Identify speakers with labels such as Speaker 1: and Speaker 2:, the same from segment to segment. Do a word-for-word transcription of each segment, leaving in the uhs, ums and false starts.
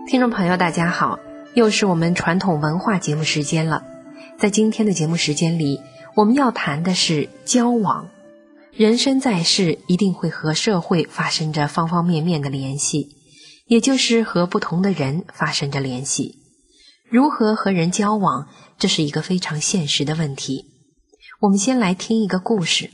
Speaker 1: 听众朋友大家好，又是我们传统文化节目时间了。在今天的节目时间里，我们要谈的是交往。人生在世，一定会和社会发生着方方面面的联系，也就是和不同的人发生着联系。如何和人交往，这是一个非常现实的问题。我们先来听一个故事。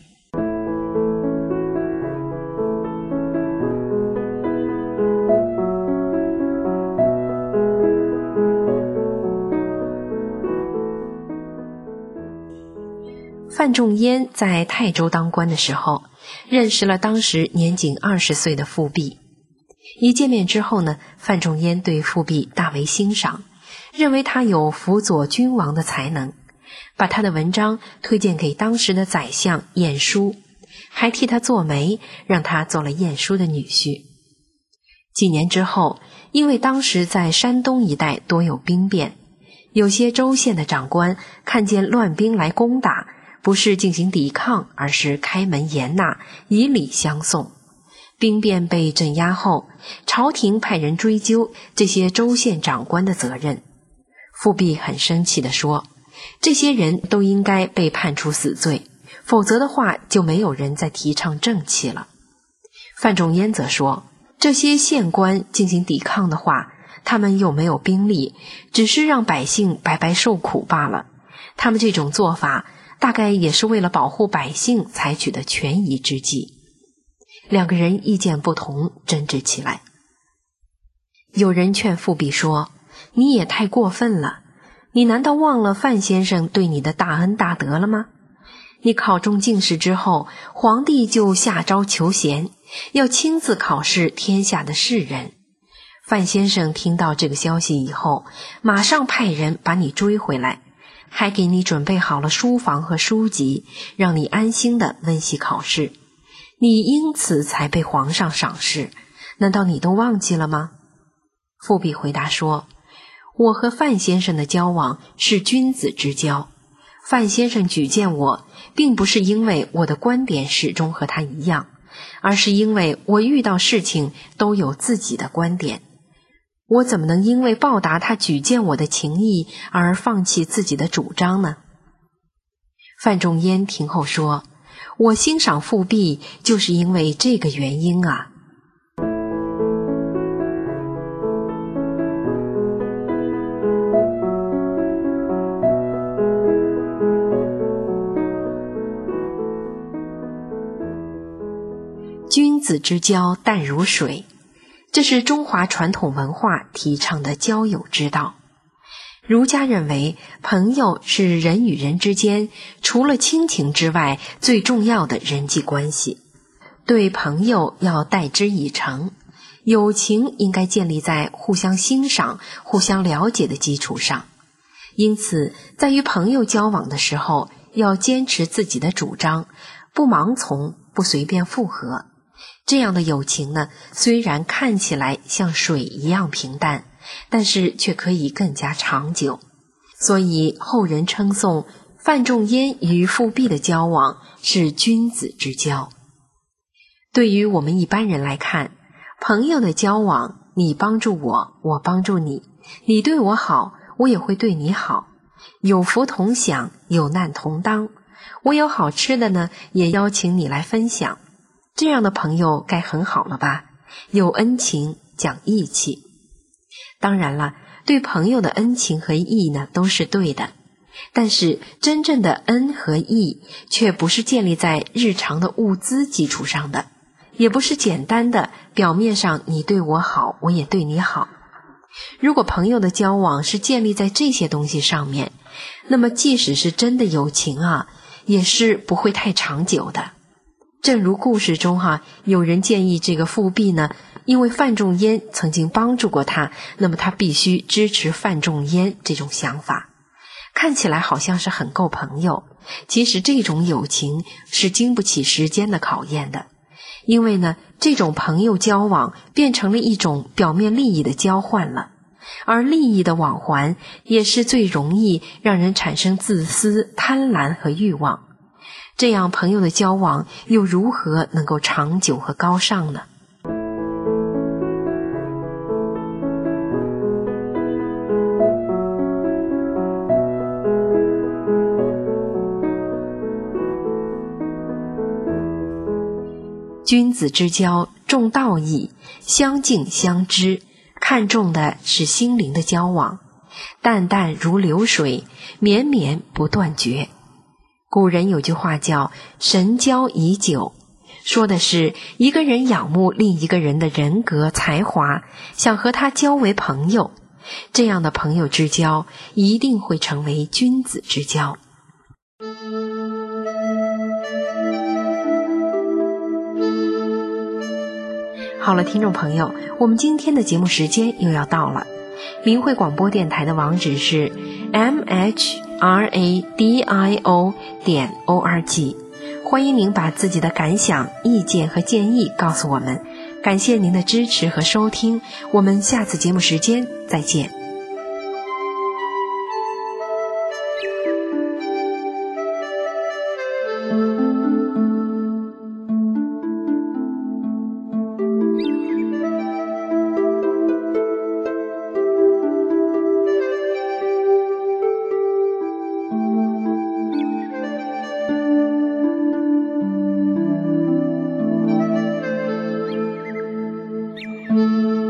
Speaker 1: 范仲淹在泰州当官的时候，认识了当时年仅二十岁的富弼。一见面之后呢，范仲淹对富弼大为欣赏，认为他有辅佐君王的才能，把他的文章推荐给当时的宰相晏殊，还替他做媒，让他做了晏殊的女婿。几年之后，因为当时在山东一带多有兵变，有些州县的长官看见乱兵来攻打，不是进行抵抗，而是开门严纳，以礼相送。兵变被镇压后，朝廷派人追究这些州县长官的责任。富弼很生气地说，这些人都应该被判处死罪，否则的话就没有人再提倡正气了。范仲淹则说，这些县官进行抵抗的话，他们又没有兵力，只是让百姓白白受苦罢了。他们这种做法大概也是为了保护百姓采取的权宜之计。两个人意见不同，争执起来。有人劝富弼说，你也太过分了，你难道忘了范先生对你的大恩大德了吗？你考中进士之后，皇帝就下诏求贤，要亲自考试天下的士人。范先生听到这个消息以后，马上派人把你追回来，还给你准备好了书房和书籍，让你安心地温习考试。你因此才被皇上赏识，难道你都忘记了吗？富弼回答说，我和范先生的交往是君子之交，范先生举荐我，并不是因为我的观点始终和他一样，而是因为我遇到事情都有自己的观点。我怎么能因为报答他举荐我的情谊而放弃自己的主张呢？范仲淹听后说，我欣赏富弼就是因为这个原因啊。君子之交淡如水，这是中华传统文化提倡的交友之道。儒家认为，朋友是人与人之间除了亲情之外最重要的人际关系，对朋友要待之以诚，友情应该建立在互相欣赏、互相了解的基础上。因此，在与朋友交往的时候，要坚持自己的主张，不盲从，不随便附和。这样的友情呢，虽然看起来像水一样平淡，但是却可以更加长久。所以后人称颂范仲淹与富弼的交往是君子之交。对于我们一般人来看，朋友的交往，你帮助我，我帮助你，你对我好，我也会对你好，有福同享，有难同当，我有好吃的呢，也邀请你来分享。这样的朋友该很好了吧？有恩情，讲义气。当然了，对朋友的恩情和义呢，都是对的。但是真正的恩和义，却不是建立在日常的物资基础上的，也不是简单的表面上你对我好，我也对你好。如果朋友的交往是建立在这些东西上面，那么即使是真的友情啊，也是不会太长久的。正如故事中哈、啊，有人建议这个富弼呢，因为范仲淹曾经帮助过他，那么他必须支持范仲淹这种想法。看起来好像是很够朋友，其实这种友情是经不起时间的考验的。因为呢，这种朋友交往变成了一种表面利益的交换了，而利益的往还也是最容易让人产生自私、贪婪和欲望。这样朋友的交往又如何能够长久和高尚呢？ 君子之交重道义，相敬相知，看重的是心灵的交往，淡淡如流水，绵绵不断绝。古人有句话叫神交已久，说的是一个人仰慕另一个人的人格才华，想和他交为朋友，这样的朋友之交一定会成为君子之交。好了，听众朋友，我们今天的节目时间又要到了。明慧广播电台的网址是 m h r a d i o 点 o r g， 欢迎您把自己的感想、意见和建议告诉我们。感谢您的支持和收听，我们下次节目时间再见。嗯。